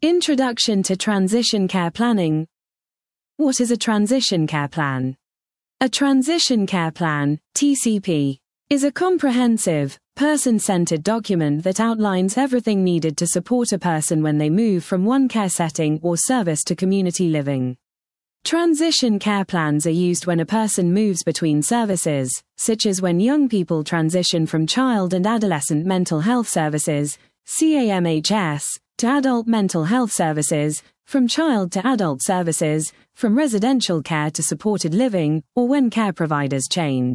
Introduction to Transition Care Planning. What is a transition care plan? A transition care plan, TCP, is a comprehensive, person-centered document that outlines everything needed to support a person when they move from one care setting or service to community living. Transition care plans are used when a person moves between services, such as when young people transition from child and adolescent mental health services, CAMHS, to adult mental health services, from child to adult services, from residential care to supported living, or when care providers change.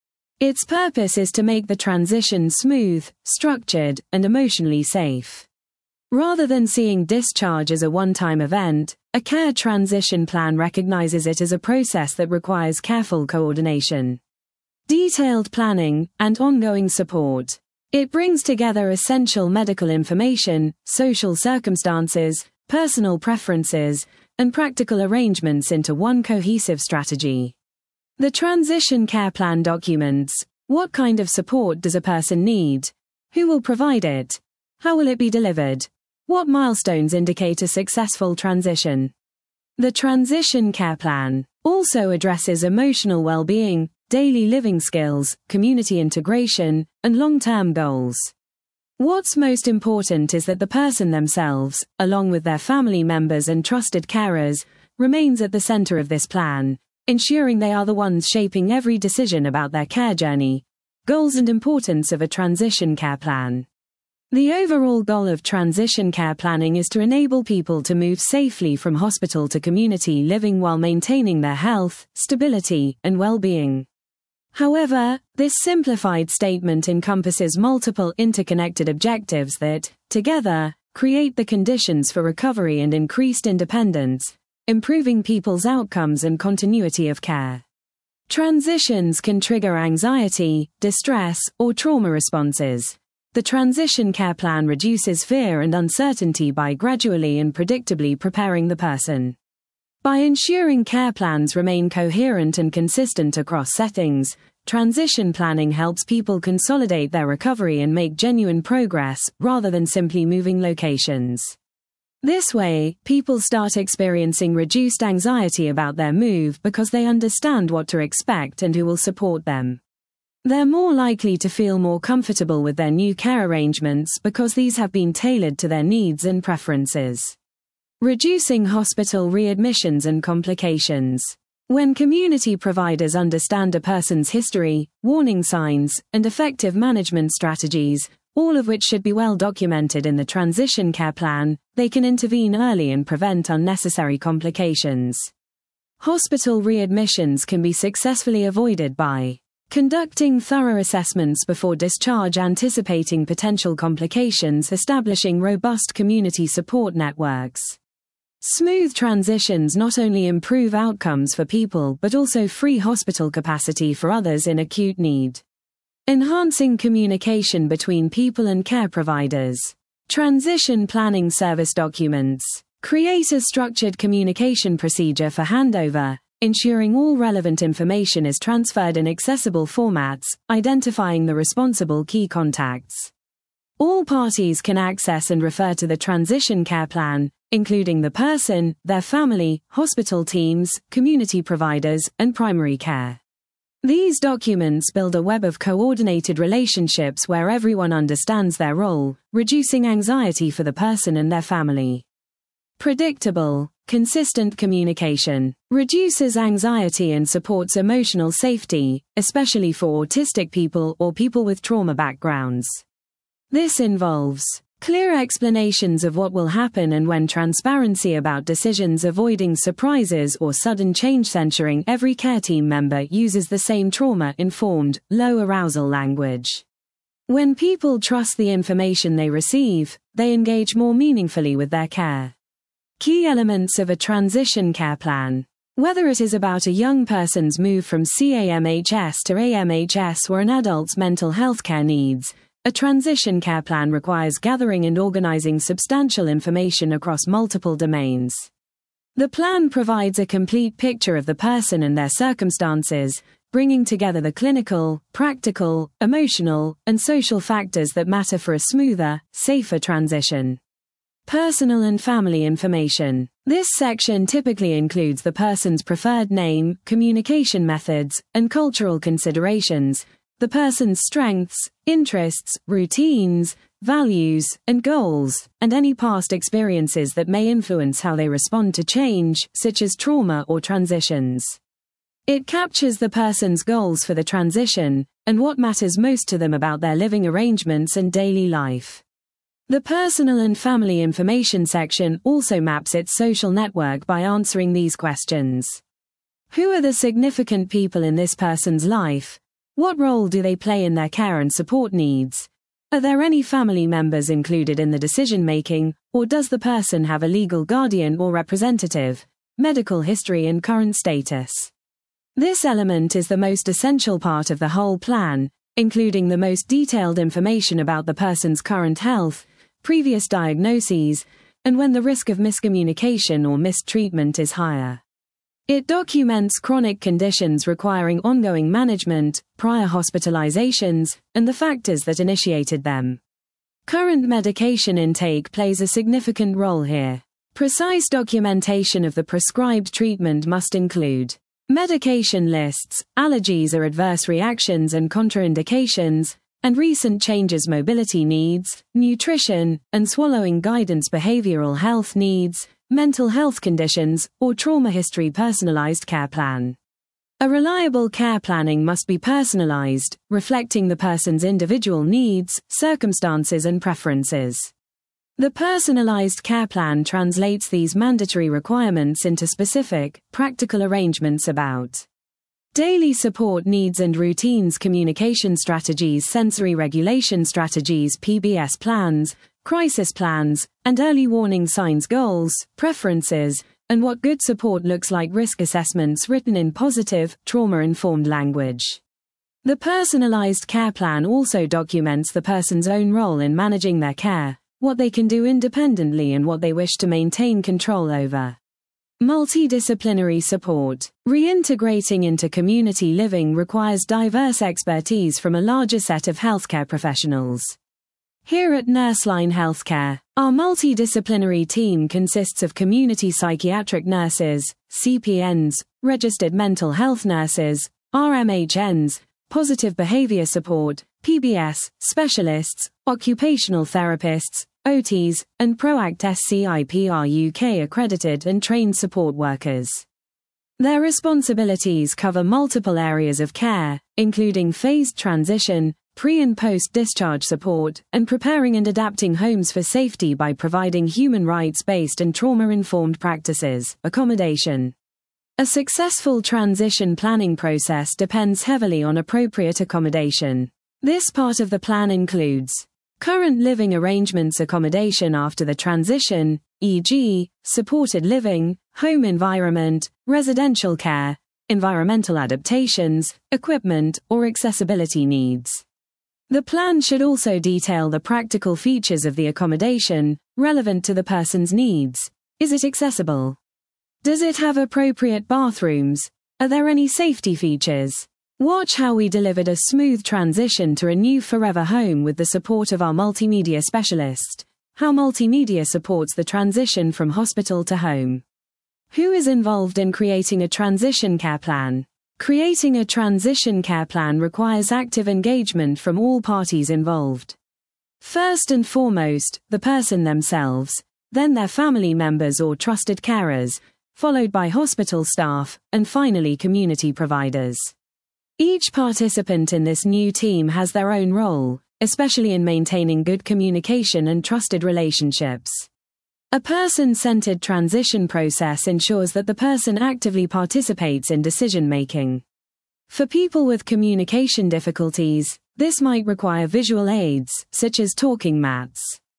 Its purpose is to make the transition smooth, structured, and emotionally safe. Rather than seeing discharge as a one-time event, a care transition plan recognizes it as a process that requires careful coordination, detailed planning, and ongoing support. It brings together essential medical information, social circumstances, personal preferences, and practical arrangements into one cohesive strategy. The transition care plan documents: what kind of support does a person need? Who will provide it? How will it be delivered? What milestones indicate a successful transition? The transition care plan also addresses emotional well-being, daily living skills, community integration, and long-term goals. What's most important is that the person themselves, along with their family members and trusted carers, remains at the center of this plan, ensuring they are the ones shaping every decision about their care journey, goals and importance of a transition care plan. The overall goal of transition care planning is to enable people to move safely from hospital to community living while maintaining their health, stability, and well-being. However, this simplified statement encompasses multiple interconnected objectives that, together, create the conditions for recovery and increased independence, improving people's outcomes and continuity of care. Transitions can trigger anxiety, distress, or trauma responses. The transition care plan reduces fear and uncertainty by gradually and predictably preparing the person. By ensuring care plans remain coherent and consistent across settings, transition planning helps people consolidate their recovery and make genuine progress, rather than simply moving locations. This way, people start experiencing reduced anxiety about their move because they understand what to expect and who will support them. They're more likely to feel more comfortable with their new care arrangements because these have been tailored to their needs and preferences. Reducing hospital readmissions and complications. When community providers understand a person's history, warning signs, and effective management strategies, all of which should be well documented in the transition care plan, they can intervene early and prevent unnecessary complications. Hospital readmissions can be successfully avoided by conducting thorough assessments before discharge, anticipating potential complications, establishing robust community support networks. Smooth transitions not only improve outcomes for people but also free hospital capacity for others in acute need. Enhancing communication between people and care providers. Transition planning service documents create a structured communication procedure for handover, ensuring all relevant information is transferred in accessible formats, identifying the responsible key contacts. All parties can access and refer to the transition care plan, including the person, their family, hospital teams, community providers, and primary care. These documents build a web of coordinated relationships where everyone understands their role, reducing anxiety for the person and their family. Predictable, consistent communication reduces anxiety and supports emotional safety, especially for autistic people or people with trauma backgrounds. This involves clear explanations of what will happen and when, transparency about decisions, avoiding surprises or sudden change, ensuring every care team member uses the same trauma-informed, low-arousal language. When people trust the information they receive, they engage more meaningfully with their care. Key elements of a transition care plan. Whether it is about a young person's move from CAMHS to AMHS or an adult's mental health care needs, a transition care plan requires gathering and organizing substantial information across multiple domains. The plan provides a complete picture of the person and their circumstances, bringing together the clinical, practical, emotional, and social factors that matter for a smoother, safer transition. Personal and family information. This section typically includes the person's preferred name, communication methods, and cultural considerations, the person's strengths, interests, routines, values, and goals, and any past experiences that may influence how they respond to change, such as trauma or transitions. It captures the person's goals for the transition, and what matters most to them about their living arrangements and daily life. The personal and family information section also maps its social network by answering these questions. Who are the significant people in this person's life? What role do they play in their care and support needs? Are there any family members included in the decision-making, or does the person have a legal guardian or representative? Medical history and current status. This element is the most essential part of the whole plan, including the most detailed information about the person's current health, previous diagnoses, and when the risk of miscommunication or mistreatment is higher. It documents chronic conditions requiring ongoing management, prior hospitalizations, and the factors that initiated them. Current medication intake plays a significant role here. Precise documentation of the prescribed treatment must include medication lists, allergies or adverse reactions and contraindications, and recent changes, mobility needs, nutrition, and swallowing guidance, behavioral health needs, mental health conditions, or trauma history. Personalized care plan. A reliable care planning must be personalized, reflecting the person's individual needs, circumstances, and preferences. The personalized care plan translates these mandatory requirements into specific, practical arrangements about daily support needs and routines, communication strategies, sensory regulation strategies, PBS plans, crisis plans, and early warning signs, goals, preferences, and what good support looks like, risk assessments written in positive, trauma-informed language. The personalized care plan also documents the person's own role in managing their care, what they can do independently and what they wish to maintain control over. Multidisciplinary support. Reintegrating into community living requires diverse expertise from a larger set of healthcare professionals. Here at Nurseline Healthcare, our multidisciplinary team consists of community psychiatric nurses, CPNs, registered mental health nurses, RMHNs, positive behavior support, PBS, specialists, occupational therapists, OTs, and PROACT SCIPR UK accredited and trained support workers. Their responsibilities cover multiple areas of care, including phased transition, pre- and post-discharge support, and preparing and adapting homes for safety by providing human rights-based and trauma-informed practices, accommodation. A successful transition planning process depends heavily on appropriate accommodation. This part of the plan includes current living arrangements, accommodation after the transition, e.g., supported living, home environment, residential care, environmental adaptations, equipment, or accessibility needs. The plan should also detail the practical features of the accommodation, relevant to the person's needs. Is it accessible? Does it have appropriate bathrooms? Are there any safety features? Watch how we delivered a smooth transition to a new forever home with the support of our multimedia specialist. How multimedia supports the transition from hospital to home. Who is involved in creating a transition care plan? Creating a transition care plan requires active engagement from all parties involved. First and foremost, the person themselves, then their family members or trusted carers, followed by hospital staff, and finally community providers. Each participant in this new team has their own role, especially in maintaining good communication and trusted relationships. A person-centered transition process ensures that the person actively participates in decision-making. For people with communication difficulties, this might require visual aids, such as talking mats,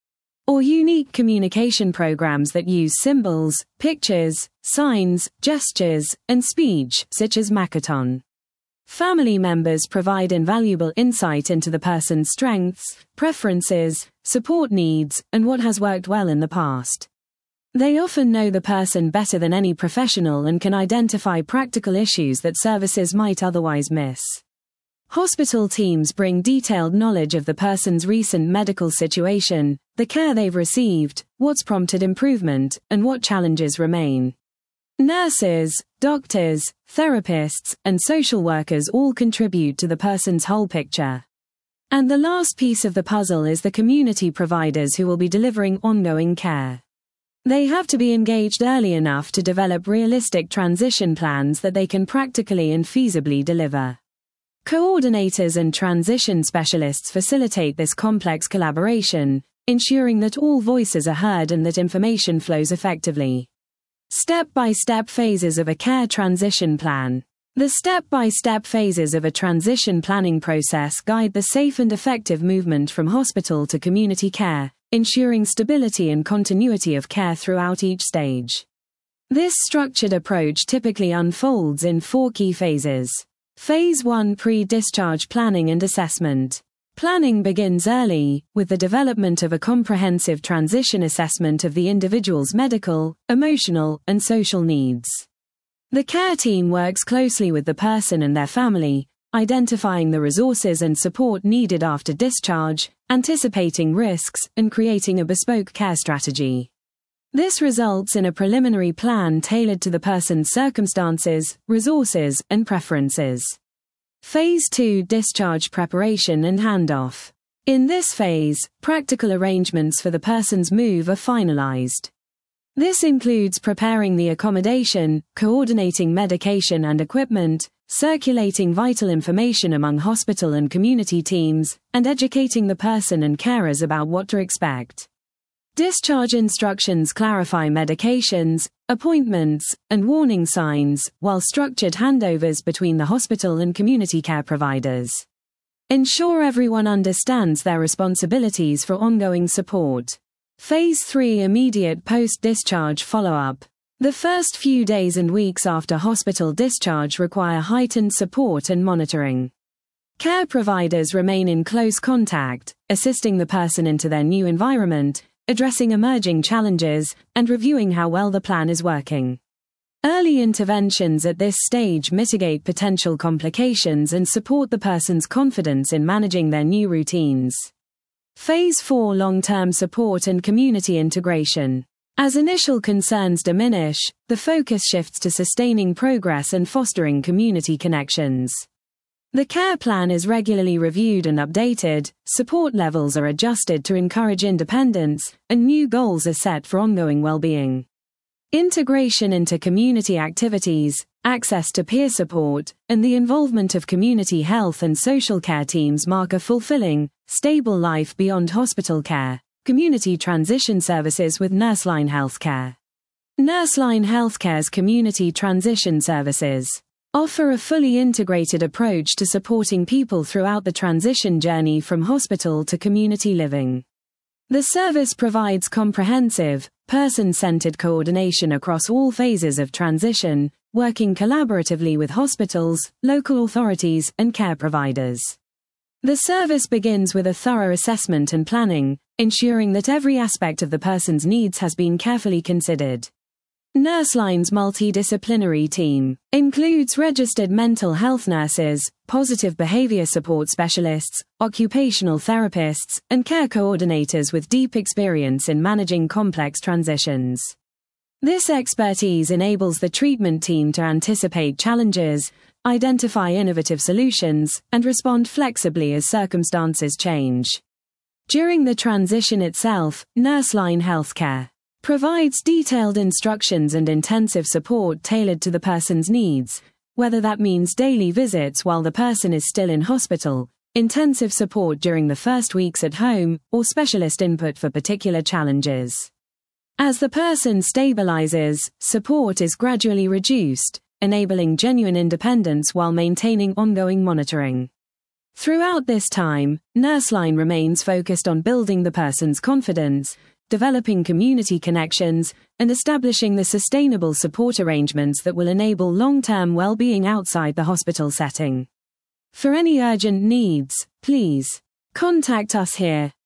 or unique communication programs that use symbols, pictures, signs, gestures, and speech, such as Makaton. Family members provide invaluable insight into the person's strengths, preferences, support needs, and what has worked well in the past. They often know the person better than any professional and can identify practical issues that services might otherwise miss. Hospital teams bring detailed knowledge of the person's recent medical situation, the care they've received, what's prompted improvement, and what challenges remain. Nurses, doctors, therapists, and social workers all contribute to the person's whole picture. And the last piece of the puzzle is the community providers who will be delivering ongoing care. They have to be engaged early enough to develop realistic transition plans that they can practically and feasibly deliver. Coordinators and transition specialists facilitate this complex collaboration, ensuring that all voices are heard and that information flows effectively. Step-by-step phases of a care transition plan. The step-by-step phases of a transition planning process guide the safe and effective movement from hospital to community care, ensuring stability and continuity of care throughout each stage. This structured approach typically unfolds in 4 key phases. Phase 1: Pre-discharge planning and assessment. Planning begins early, with the development of a comprehensive transition assessment of the individual's medical, emotional, and social needs. The care team works closely with the person and their family, identifying the resources and support needed after discharge, anticipating risks, and creating a bespoke care strategy. This results in a preliminary plan tailored to the person's circumstances, resources, and preferences. Phase 2: Discharge preparation and handoff. In this phase, practical arrangements for the person's move are finalized. This includes preparing the accommodation, coordinating medication and equipment, circulating vital information among hospital and community teams, and educating the person and carers about what to expect. Discharge instructions clarify medications, appointments, and warning signs, while structured handovers between the hospital and community care providers ensure everyone understands their responsibilities for ongoing support. Phase 3: Immediate post-discharge follow-up. The first few days and weeks after hospital discharge require heightened support and monitoring. Care providers remain in close contact, assisting the person into their new environment, addressing emerging challenges, and reviewing how well the plan is working. Early interventions at this stage mitigate potential complications and support the person's confidence in managing their new routines. Phase 4: Long-term support and community integration. As initial concerns diminish, the focus shifts to sustaining progress and fostering community connections. The care plan is regularly reviewed and updated, support levels are adjusted to encourage independence, and new goals are set for ongoing well-being. Integration into community activities, access to peer support, and the involvement of community health and social care teams mark a fulfilling, stable life beyond hospital care. Community transition services with Nurseline Healthcare. Nurseline Healthcare's community transition services offer a fully integrated approach to supporting people throughout the transition journey from hospital to community living. The service provides comprehensive, person-centered coordination across all phases of transition, working collaboratively with hospitals, local authorities, and care providers. The service begins with a thorough assessment and planning, ensuring that every aspect of the person's needs has been carefully considered. Nurseline's multidisciplinary team includes registered mental health nurses, positive behavior support specialists, occupational therapists, and care coordinators with deep experience in managing complex transitions. This expertise enables the treatment team to anticipate challenges, identify innovative solutions, and respond flexibly as circumstances change. During the transition itself, Nurseline Healthcare provides detailed instructions and intensive support tailored to the person's needs, whether that means daily visits while the person is still in hospital, intensive support during the first weeks at home, or specialist input for particular challenges. As the person stabilizes, support is gradually reduced, enabling genuine independence while maintaining ongoing monitoring. Throughout this time, Nurseline remains focused on building the person's confidence, developing community connections, and establishing the sustainable support arrangements that will enable long-term well-being outside the hospital setting. For any urgent needs, please contact us here.